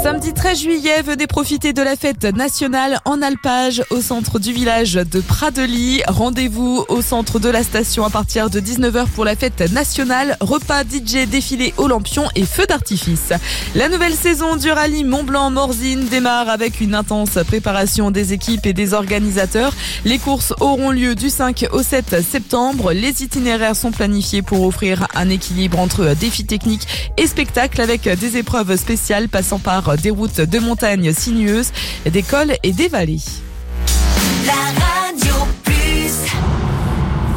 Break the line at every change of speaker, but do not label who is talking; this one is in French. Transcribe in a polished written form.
Samedi 13 juillet, venez profiter de la fête nationale en alpage au centre du village de Pradely. Rendez-vous au centre de la station à partir de 19h pour la fête nationale. Repas, DJ, défilé aux lampions et feux d'artifice. La nouvelle saison du rallye Mont-Blanc-Morzine démarre avec une intense préparation des équipes et des organisateurs. Les courses auront lieu du 5 au 7 septembre. Les itinéraires sont planifiés pour offrir un équilibre entre défis techniques et spectacles avec des épreuves spéciales passant par des routes de montagne sinueuses, des cols et des vallées.
La radio.